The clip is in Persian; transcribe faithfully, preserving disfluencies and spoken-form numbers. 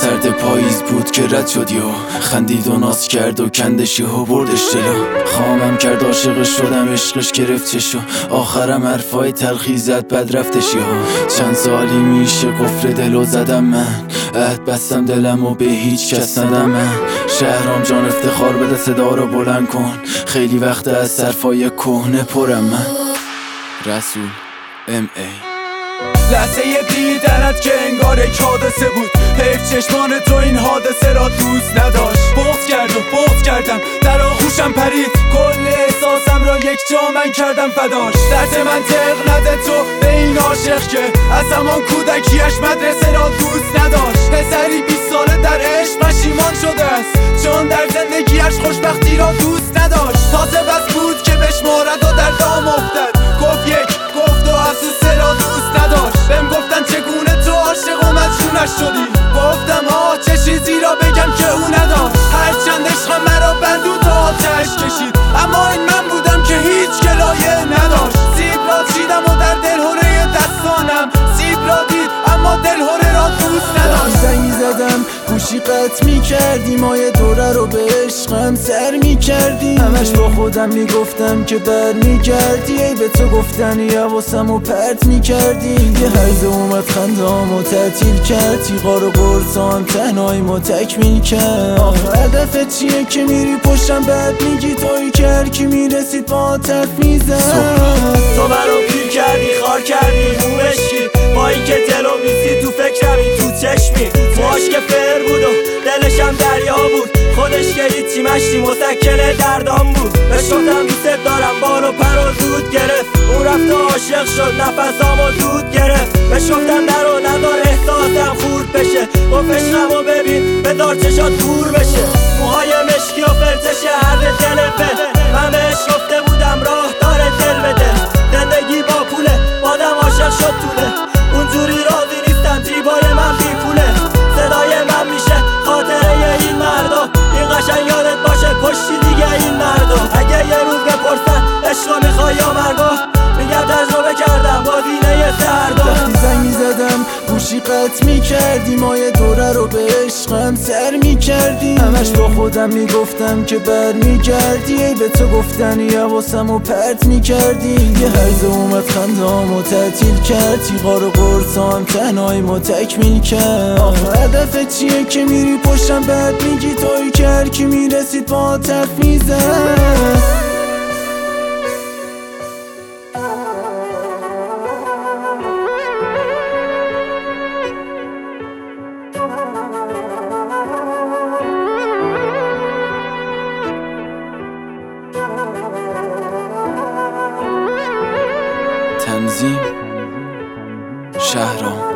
سرد پاییز بود که رد شد یا خندید و ناز کرد و کندشی ها بردش جلو. خامم کرد عاشق شدم عشقش گرفت چشو، آخرم حرفای تلخی زد بد رفتش یا. چند سالی میشه قفل دلو زدم من، عهد بستم دلم و به هیچ کس ندم من. شهرام جان افتخار بده صدا رو بلند کن، خیلی وقت از صرفای کهنه پرم من. رسول ام ای لحظه دیدنت که انگار یک حادثه بود، حیف چشمان تو این حادثه را دوست نداشت. بغض کرد و بغض کردم در آغوشم پرید، کل احساسم را یک جا من کردم فداش. درد منطق نده تو به این عاشق که از زمان کودکیش مدرسه را دوست نداشت. پسری بیست ساله در عشق پشیمان شده است، چون در زندگیش خوشبختی را دوست نداشت. تازه بس بود که بشمارد و در دام افتد، گفت یک گفت و افسوسه را دوست نداشت. بهم گفتن چگونه تو عاشق و مجنونش شدی، گفتم آه چه چیزی را بگم که او نداشت. هرچند عشق مرا بردود و آتش کشید، اما این من بودم که هیچ گلایه نداشت. سیب را چیدم و در دلهره دستانم سیب را دید، اما دلهره را دوست نداشت. زنگی زدم گوشی قطع می کردی، مایه دوره رو به عشقم سر می کردی. همش با خودم می گفتم که بر می گردی، ای به تو گفتنی حواسم و پرت می کردی. یه هرزه اومد خندام و تعطیل کرد، تیغار و قرصان تنهایی ما تکمیل کرد. آخه هدفت چیه که میری پشتم بعد میگی تویی که هر کی میرسید با تف میزن. تو منو پیر کردی خار کردی رو عشقی، با این که دلو میزی تو فکرمی تو چشمی. موهاش که فر بود و دلشم دریا بود، خودش که هیچی مشتی مسکن دردام بود. بهش گفتم دوست دارم بال و پر و زود گرفت، اون رفت و عاشق شد نفسامو دود گرفت. بهش گفتم نرو ندار احساسم خورد بشه، گفت عشقمو ببین بذار چشات دور بشه. موهای مشکی و فرتش هر دل به من بهش گفته بودم راه داره دل به دل. زندگی با پوله بادم عاشق شد طوله، اونجوری راضی نیستم زیبای من بی پوله. صدای من میشه خاطره این مردا، این قشنگ یادت باشه کشتی دیگه این مردا. اگه یه روز بپرسن عشقا میخوای یا مرگا، میگم تجربه کردم با دینه سردا. وقتی زنگی زدم گوشی قطع می کردی، مایه دوره رو به عشقم سر می کردی. همش با خودم می گفتم که بر می گردی، ای به تو گفتنی حواسم و پرت می کردی. یه هرزه اومد خندام و تعطیل کرد، تیغار و قرصان تنهایی ما تکمیل کرد. آخه هدفت چیه که میری پشتم بعد میگی تویی که هر کی میرسید با تف میزن. تنظیم شهرام.